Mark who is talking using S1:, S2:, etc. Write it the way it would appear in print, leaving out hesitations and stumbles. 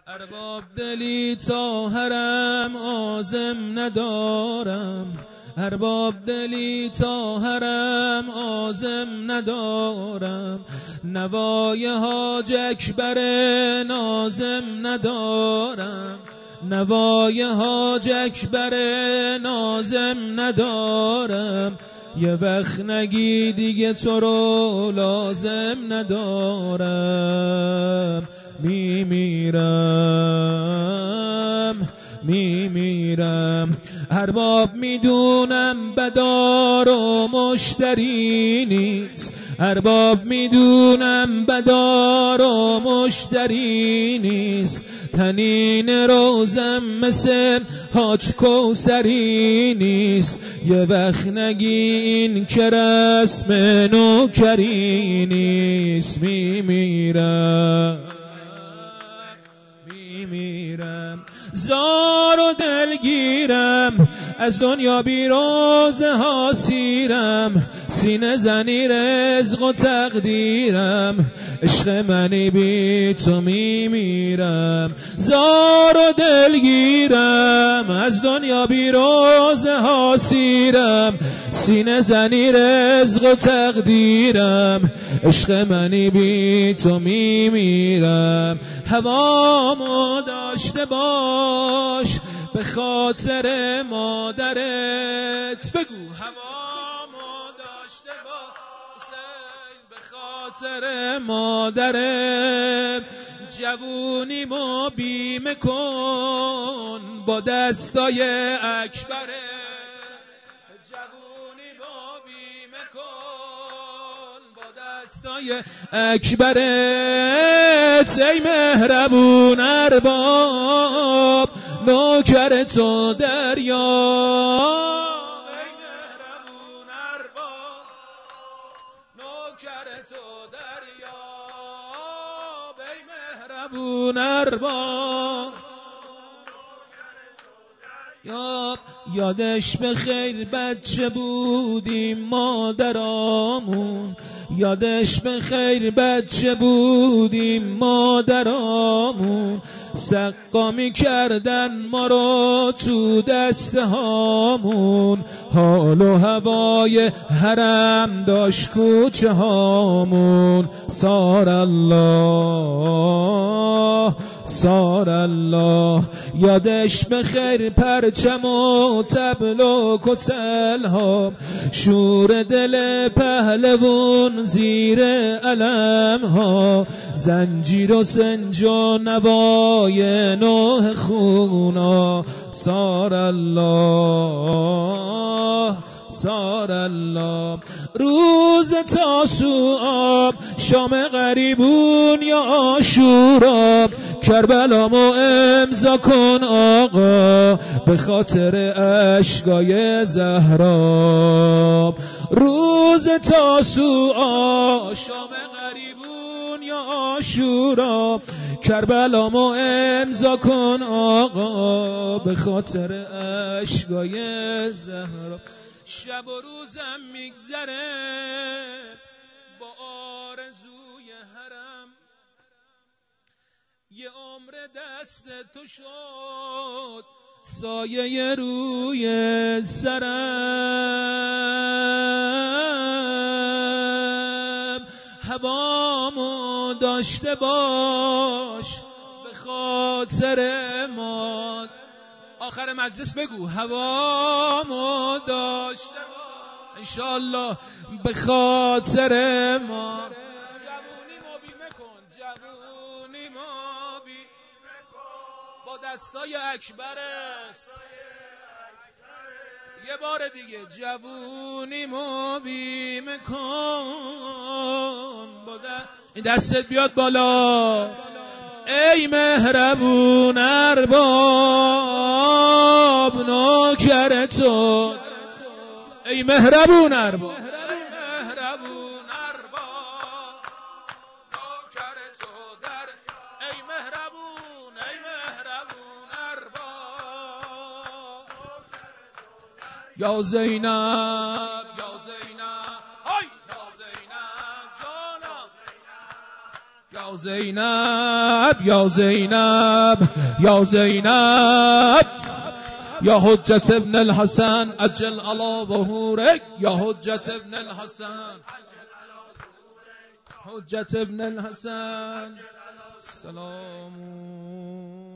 S1: ارباب دلی تا حرم عازم ندارم، ارباب دلی تا حرم عازم ندارم، نوای حاج اکبر ناظم ندارم، نوای حاج اکبر ناظم ندارم، یه وقت نگی دیگه تو رو لازم ندارم، میمیرم ارباب میدونم بدار و مشتری نیست، ارباب میدونم بدار و مشتری نیست، تنین روزم مثل حاج کوثری نیست، یه وقت نگی این که رسم نوکری نیست، میمیرم زار و دلگیرم، از دنیا بیروزه ها سیرم، سینه زنی رزق و تقدیرم، عشق منی بی تو میمیرم، زار و دلگیرم، از دنیا بیروزه ها سیرم، سینه زنی رزق و تقدیرم، عشق منی بی تو میمیرم، هوامو داشته باش به خاطر مادرت، بگو هوامو داشته باش به خاطر مادرت، جوونیمو بیمه کن با دستای اکبره، جوونیمو بیمه کن با دستای اکبرت، ای مهربون ارباب نوکر تو دریاب، ای مهربون ارباب نوکر تو دریاب، ای مهربون ارباب یادش به خیر بچه بودیم مادرامون، یادش به خیر بچه بودیم مادرامون، سقامی کردن ما رو تو دسته هامون، حال و هوای حرم داشت کوچه هامون، سار الله یادش به خیر پرچم و طبل و کتل ها، شور دل پهلوون زیر علم ها، زنجیر و سنج و نوای نوح خونا، سار الله روز تاسوعا شام غریبون یا عاشورا، کربلامو امضا کن آقا به خاطر اشکای زهرا، روز تاسوعا شام غریبون یا عاشورا، کربلامو امضا کن آقا به خاطر اشکای زهرا، شب و روزم میگذره با آرزوی حرم، یه عمر دست تو شد سایه روی سرم، هوامو داشته باش به خاطر ما، آخر مجلس بگو هوامو داشته باش انشالله به خاطر ما، جوونیمو بیمه کن، جوونیمو بیمه کن با دستای اکبرت، یه بار دیگه جوونیمو بیمه کن با این دستت بیاد بالا، ای مهربون ارباب نوکر تو، ای مهربون ارباب نوکر تو در، ای مهربون ارباب یا زینب یا زینب جانم، یا یا زینب یا زینب یا زینب یا حجت ابن الحسن اجل علی ظهورک یا حجت ابن الحسن حجت ابن الحسن. سلام